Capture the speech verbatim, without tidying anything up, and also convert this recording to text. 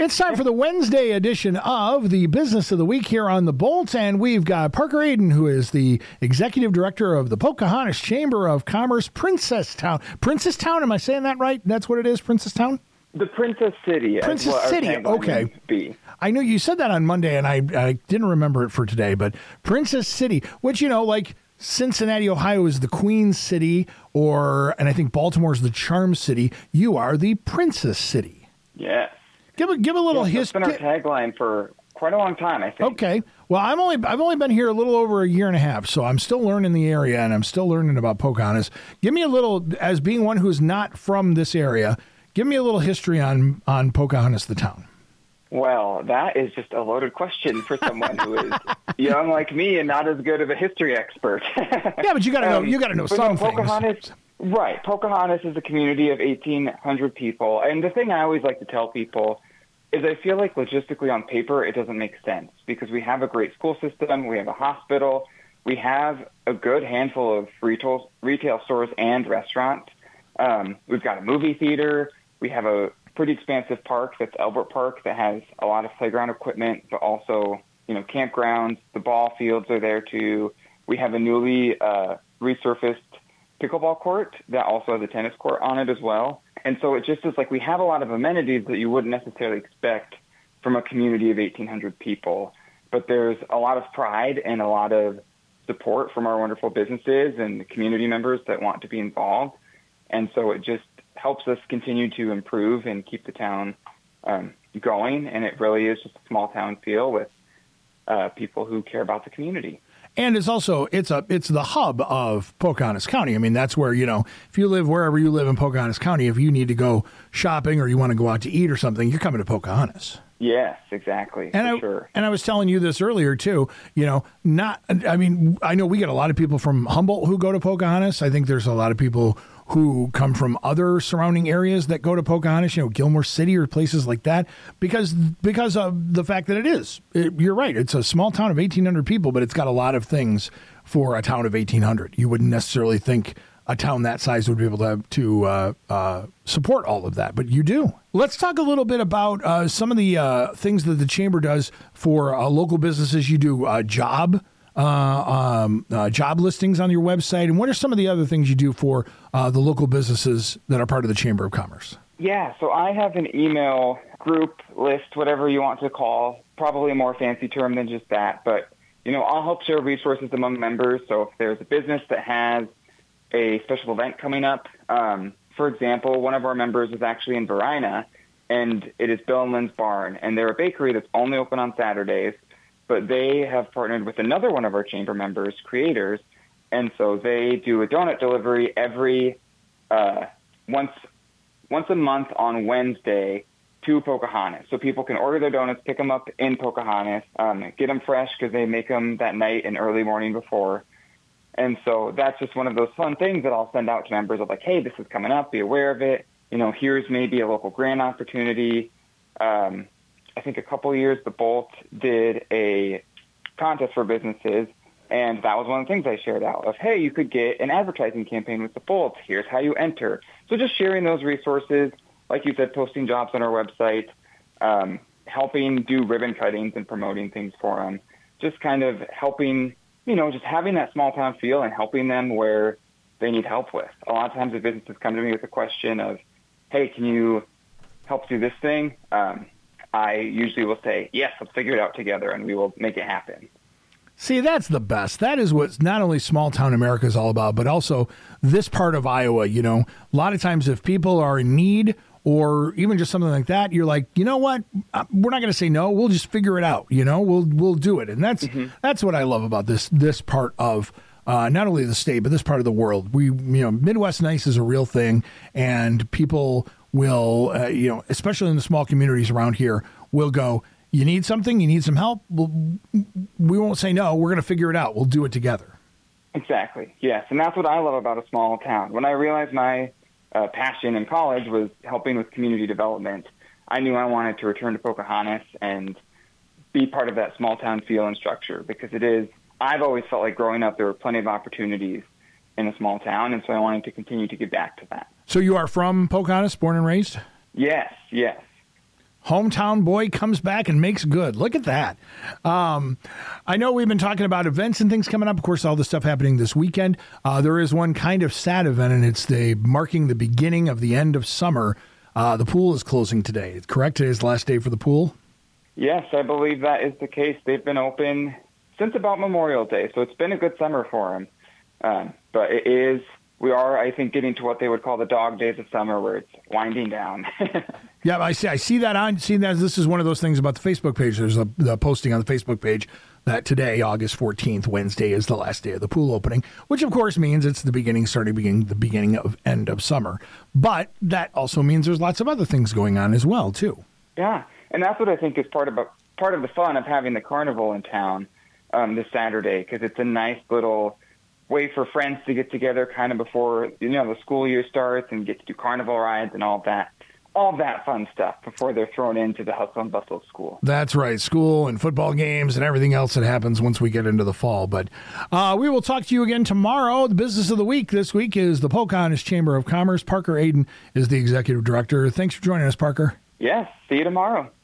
It's time for the Wednesday edition of the Business of the Week here on The Bolt, and we've got Parker Aiden, who is the Executive Director of the Pocahontas Chamber of Commerce, Princesstown. Princesstown, am I saying that right? That's what it is, Princesstown? The Princess City. Princess City, okay. Be. I knew you said that on Monday, and I, I didn't remember it for today, but Princess City, which, you know, like Cincinnati, Ohio is the Queen City, or, and I think Baltimore is the Charm City. You are the Princess City. Yes. Give a give a little yes, history. It's been our tagline for quite a long time, I think. Okay. Well, I'm only I've only been here a little over a year and a half, so I'm still learning the area and I'm still learning about Pocahontas. Give me a little, as being one who is not from this area, give me a little history on on Pocahontas, the town. Well, that is just a loaded question for someone who is young like me and not as good of a history expert. Yeah, but you got to know um, you got to know some no, Pocahontas, things. Right. Pocahontas is a community of eighteen hundred people. And the thing I always like to tell people is I feel like logistically on paper it doesn't make sense because we have a great school system, we have a hospital, we have a good handful of retail, retail stores and restaurants. Um, we've got a movie theater. We have a pretty expansive park that's Albert Park that has a lot of playground equipment, but also, you know, campgrounds. The ball fields are there too. We have a newly uh, resurfaced pickleball court that also has a tennis court on it as well. And so it just is like we have a lot of amenities that you wouldn't necessarily expect from a community of eighteen hundred people. But there's a lot of pride and a lot of support from our wonderful businesses and the community members that want to be involved. And so it just helps us continue to improve and keep the town um, going. And it really is just a small town feel with uh, people who care about the community. And it's also, it's a it's the hub of Pocahontas County. I mean, that's where, you know, if you live wherever you live in Pocahontas County, if you need to go shopping or you want to go out to eat or something, you're coming to Pocahontas. Yes, exactly. And for I, sure. And I was telling you this earlier, too, you know, not, I mean, I know we get a lot of people from Humboldt who go to Pocahontas. I think there's a lot of people who come from other surrounding areas that go to Pocahontas, you know, Gilmore City or places like that, because because of the fact that it is. It, you're right. It's a small town of eighteen hundred people, but it's got a lot of things for a town of eighteen hundred. You wouldn't necessarily think a town that size would be able to, to uh, uh, support all of that, but you do. Let's talk a little bit about uh, some of the uh, things that the Chamber does for uh, local businesses. You do uh, job uh, um, uh, job listings on your website, and what are some of the other things you do for uh, the local businesses that are part of the Chamber of Commerce? Yeah, so I have an email group list, whatever you want to call, probably a more fancy term than just that, but you know, I'll help share resources among members. So if there's a business that has a special event coming up, um, for example, one of our members is actually in Varina, and it is Bill and Lynn's Barn, and they're a bakery that's only open on Saturdays, but they have partnered with another one of our chamber members, Creators, and so they do a donut delivery every uh, once once a month on Wednesday to Pocahontas. So people can order their donuts, pick them up in Pocahontas, um, get them fresh because they make them that night and early morning before. And so that's just one of those fun things that I'll send out to members of like, hey, this is coming up, be aware of it. You know, here's maybe a local grant opportunity. Um, I think a couple of years, the Bolt did a contest for businesses, and that was one of the things I shared out of, hey, you could get an advertising campaign with the Bolt. Here's how you enter. So just sharing those resources, like you said, posting jobs on our website, um, helping do ribbon cuttings and promoting things for them, just kind of helping, you know, just having that small town feel and helping them where they need help with. A lot of times the businesses come to me with a question of, hey, can you help do this thing? Um, I usually will say, yes, let's figure it out together, and we will make it happen. See, that's the best. That is what not only small town America is all about, but also this part of Iowa. You know, a lot of times if people are in need or even just something like that, you're like, you know what? We're not going to say no. We'll just figure it out. You know, we'll we'll do it. And that's mm-hmm. that's what I love about this this part of uh, not only the state, but this part of the world. We, you know, Midwest Nice is a real thing, and people will, uh, you know, especially in the small communities around here, will go, you need something, you need some help, we'll, we won't say no, we're going to figure it out, we'll do it together. Exactly, yes, and that's what I love about a small town. When I realized my uh, passion in college was helping with community development, I knew I wanted to return to Pocahontas and be part of that small town feel and structure, because it is, I've always felt like growing up there were plenty of opportunities in a small town, and so I wanted to continue to give back to that. So you are from Pocahontas, born and raised? Yes, yes. Hometown boy comes back and makes good. Look at that. Um, I know we've been talking about events and things coming up. Of course, all the stuff happening this weekend. Uh, there is one kind of sad event, and it's the marking the beginning of the end of summer. Uh, the pool is closing today. Correct? Today is the last day for the pool? Yes, I believe that is the case. They've been open since about Memorial Day, so it's been a good summer for them. Um, but it is, we are, I think, getting to what they would call the dog days of summer, where it's winding down. Yeah, I see. I see that on. See that this is one of those things about the Facebook page. There's a the posting on the Facebook page that today, August fourteenth, Wednesday, is the last day of the pool opening, which of course means it's the beginning, starting beginning, the beginning of end of summer. But that also means there's lots of other things going on as well, too. Yeah, and that's what I think is part of part of the fun of having the carnival in town um, this Saturday, because it's a nice little way for friends to get together kind of before, you know, the school year starts and get to do carnival rides and all that. All that fun stuff before they're thrown into the hustle and bustle of school. That's right. School and football games and everything else that happens once we get into the fall. But uh, we will talk to you again tomorrow. The business of the week this week is the Pocahontas Chamber of Commerce. Parker Aden is the executive director. Thanks for joining us, Parker. Yes. See you tomorrow.